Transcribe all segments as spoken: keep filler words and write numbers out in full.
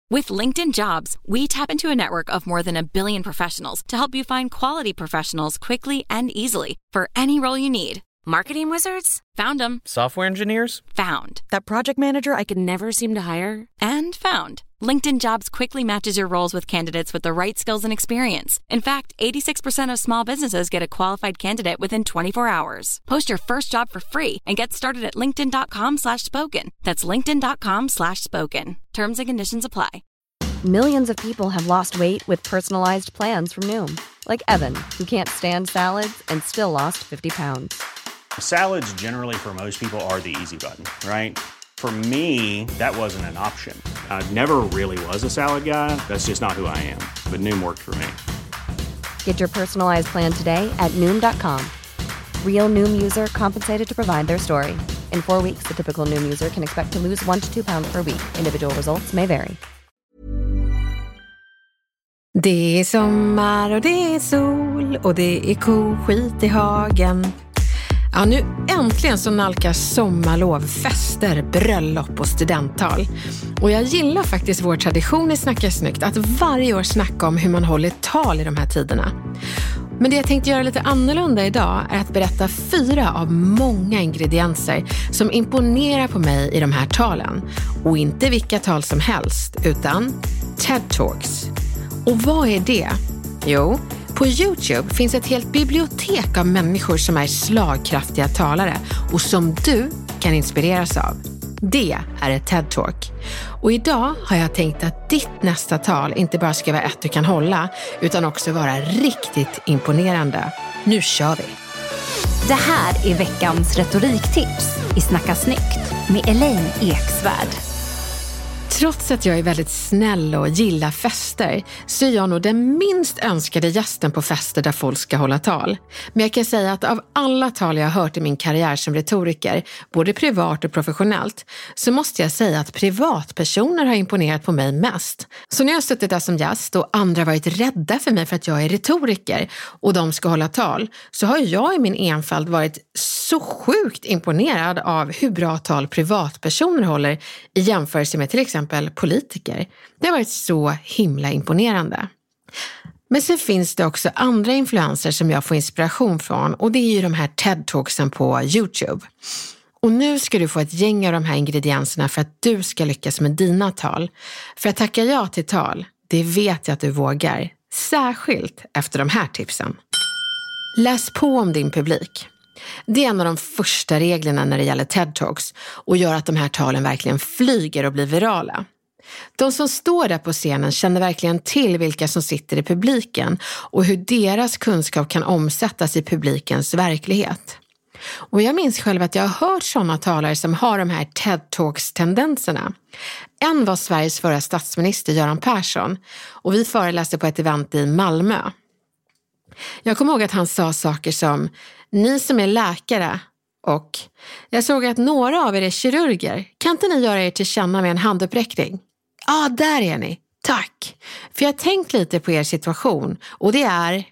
With LinkedIn Jobs, we tap into a network of more than a billion professionals to help you find quality professionals quickly and easily for any role you need. Marketing wizards? Found them. Software engineers? Found. That project manager I could never seem to hire? And found. LinkedIn Jobs quickly matches your roles with candidates with the right skills and experience. In fact, eighty-six percent of small businesses get a qualified candidate within twenty-four hours. Post your first job for free and get started at linkedin.com slash spoken. That's linkedin.com slash spoken. Terms and conditions apply. Millions of people have lost weight with personalized plans from Noom. Like Evan, who can't stand salads and still lost fifty pounds. Salads generally for most people are the easy button, right? For me, that wasn't an option. I never really was a salad guy. That's just not who I am. But Noom worked for me. Get your personalized plan today at Noom dot com. Real Noom user compensated to provide their story. In four weeks, the typical Noom user can expect to lose one to two pounds per week. Individual results may vary. Det är sommar och det är sol och det är koskit i hagen. Ja, nu äntligen så nalkas sommarlov, fester, bröllop och studenttal. Och jag gillar faktiskt vår tradition i Snacka snyggt att varje år snacka om hur man håller tal i de här tiderna. Men det jag tänkte göra lite annorlunda idag är att berätta fyra av många ingredienser som imponerar på mig i de här talen. Och inte vilka tal som helst, utan TED Talks. Och vad är det? Jo, på YouTube finns ett helt bibliotek av människor som är slagkraftiga talare och som du kan inspireras av. Det är ett TED Talk. Och idag har jag tänkt att ditt nästa tal inte bara ska vara ett du kan hålla, utan också vara riktigt imponerande. Nu kör vi! Det här är veckans retoriktips i Snacka snyggt med Elaine Eksvärd. Trots att jag är väldigt snäll och gillar fester så är jag nog den minst önskade gästen på fester där folk ska hålla tal. Men jag kan säga att av alla tal jag har hört i min karriär som retoriker, både privat och professionellt, så måste jag säga att privatpersoner har imponerat på mig mest. Så när jag har suttit där som gäst och andra varit rädda för mig för att jag är retoriker och de ska hålla tal, så har jag i min enfald varit så sjukt imponerad av hur bra tal privatpersoner håller i jämförelse med till exempel politiker. Det har varit så himla imponerande. Men sen finns det också andra influenser som jag får inspiration från, och det är ju de här TED-talksen på YouTube. Och nu ska du få ett gäng av de här ingredienserna för att du ska lyckas med dina tal. För att tacka ja till tal, det vet jag att du vågar. Särskilt efter de här tipsen. Läs på om din publik. Det är en av de första reglerna när det gäller TED Talks och gör att de här talen verkligen flyger och blir virala. De som står där på scenen känner verkligen till vilka som sitter i publiken och hur deras kunskap kan omsättas i publikens verklighet. Och jag minns själv att jag har hört sådana talare som har de här TED Talks-tendenserna. En var Sveriges förra statsminister Göran Persson och vi föreläste på ett event i Malmö. Jag kommer ihåg att han sa saker som: ni som är läkare och jag såg att några av er är kirurger. Kan inte ni göra er till känna med en handuppräckning? Ja, ah, där är ni. Tack. För jag har tänkt lite på er situation och det är...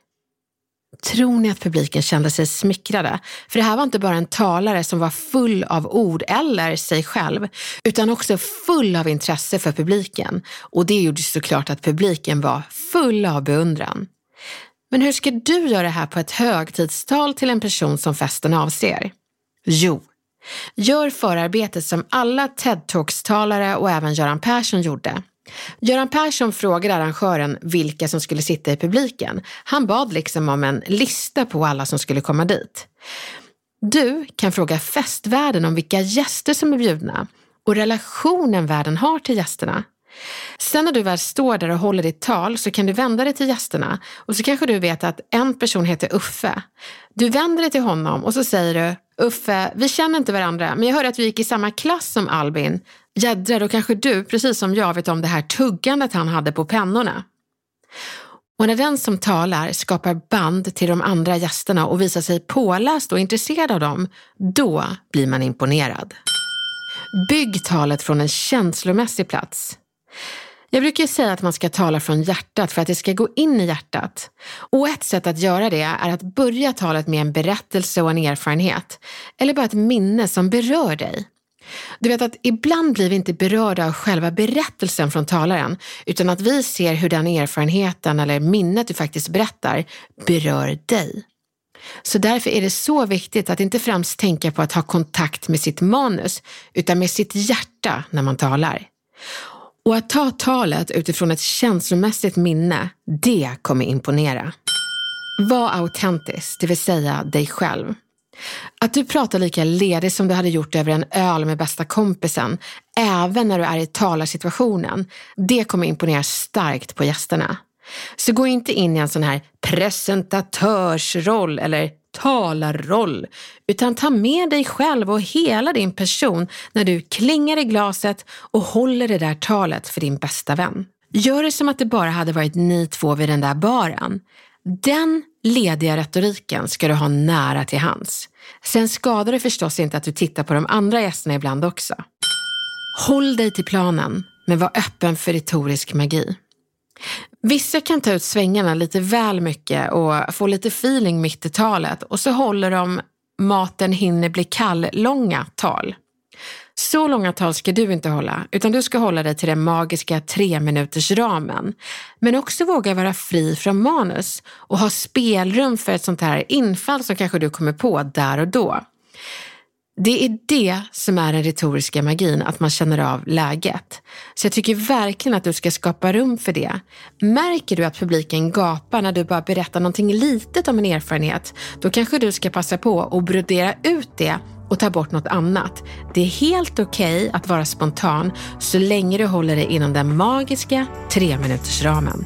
Tror ni att publiken kände sig smickrade? För det här var inte bara en talare som var full av ord eller sig själv, utan också full av intresse för publiken. Och det gjorde såklart att publiken var full av beundran. Men hur ska du göra det här på ett högtidstal till en person som festen avser? Jo, gör förarbetet som alla TED Talks-talare och även Göran Persson gjorde. Göran Persson frågade arrangören vilka som skulle sitta i publiken. Han bad liksom om en lista på alla som skulle komma dit. Du kan fråga festvärden om vilka gäster som är bjudna och relationen värden har till gästerna. Sen när du väl står där och håller ditt tal så kan du vända dig till gästerna och så kanske du vet att en person heter Uffe. Du vänder dig till honom och så säger du: Uffe, vi känner inte varandra, men jag hörde att vi gick i samma klass som Albin. Jädrar, då kanske du, precis som jag, vet om det här tuggandet han hade på pennorna. Och när den som talar skapar band till de andra gästerna och visar sig påläst och intresserad av dem, då blir man imponerad. Bygg talet från en känslomässig plats. Jag brukar säga att man ska tala från hjärtat för att det ska gå in i hjärtat. Och ett sätt att göra det är att börja talet med en berättelse och en erfarenhet. Eller bara ett minne som berör dig. Du vet att ibland blir vi inte berörda av själva berättelsen från talaren, utan att vi ser hur den erfarenheten eller minnet du faktiskt berättar berör dig. Så därför är det så viktigt att inte främst tänka på att ha kontakt med sitt manus, utan med sitt hjärta när man talar. Och att ta talet utifrån ett känslomässigt minne, det kommer imponera. Var autentisk, det vill säga dig själv. Att du pratar lika ledigt som du hade gjort över en öl med bästa kompisen, även när du är i talarsituationen, det kommer imponera starkt på gästerna. Så gå inte in i en sån här presentatörsroll eller talarroll, utan ta med dig själv och hela din person när du klingar i glaset och håller det där talet för din bästa vän. Gör det som att det bara hade varit ni två vid den där baren. Den lediga retoriken ska du ha nära till hands. Sen skadar det förstås inte att du tittar på de andra gästerna ibland också. Håll dig till planen, men var öppen för retorisk magi. Vissa kan ta ut svängarna lite väl mycket och få lite feeling mitt i talet, och så håller de maten hinner bli kall långa tal. Så långa tal ska du inte hålla, utan du ska hålla dig till den magiska tre minuters ramen. Men också våga vara fri från manus och ha spelrum för ett sånt här infall som kanske du kommer på där och då. Det är det som är den retoriska magin, att man känner av läget. Så jag tycker verkligen att du ska skapa rum för det. Märker du att publiken gapar när du bara berättar någonting litet om en erfarenhet, då kanske du ska passa på att brodera ut det och ta bort något annat. Det är helt okej att vara spontan så länge du håller dig inom den magiska tre minuters ramen.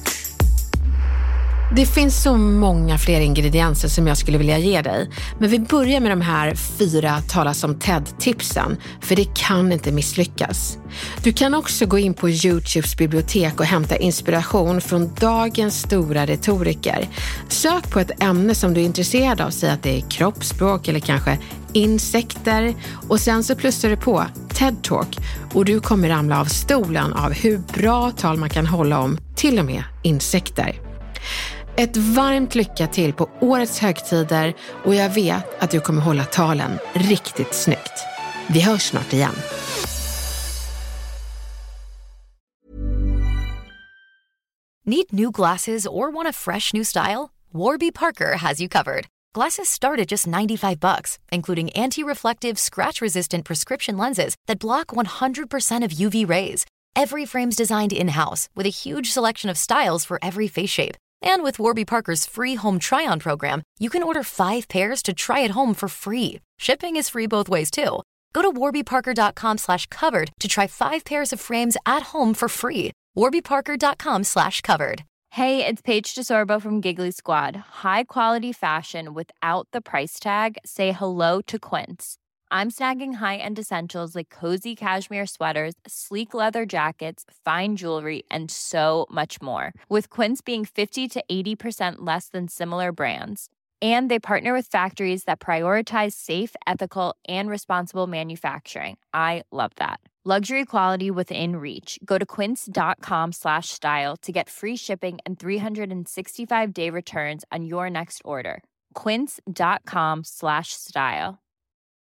Det finns så många fler ingredienser som jag skulle vilja ge dig. Men vi börjar med de här fyra tala som TED-tipsen, för det kan inte misslyckas. Du kan också gå in på YouTubes bibliotek och hämta inspiration från dagens stora retoriker. Sök på ett ämne som du är intresserad av, säg att det är kroppsspråk eller kanske insekter, och sen så plussar du på TED-talk och du kommer ramla av stolen av hur bra tal man kan hålla om till och med insekter. Ett varmt lycka till på årets högtider, och jag vet att du kommer hålla talen riktigt snyggt. Vi hörs snart igen. Need new glasses or want a fresh new style? Warby Parker has you covered. Glasses start at just ninety-five bucks, including anti-reflective, scratch-resistant prescription lenses that block one hundred percent of U V rays. Every frame's designed in-house with a huge selection of styles for every face shape. And with Warby Parker's free home try-on program, you can order five pairs to try at home for free. Shipping is free both ways, too. Go to warbyparker.com slash covered to try five pairs of frames at home for free. warbyparker.com slash covered. Hey, it's Paige DeSorbo from Giggly Squad. High quality fashion without the price tag. Say hello to Quince. I'm snagging high-end essentials like cozy cashmere sweaters, sleek leather jackets, fine jewelry, and so much more. With Quince being fifty to eighty percent less than similar brands. And they partner with factories that prioritize safe, ethical, and responsible manufacturing. I love that. Luxury quality within reach. Go to quince.com slash style to get free shipping and three sixty-five day returns on your next order. Quince.com slash style.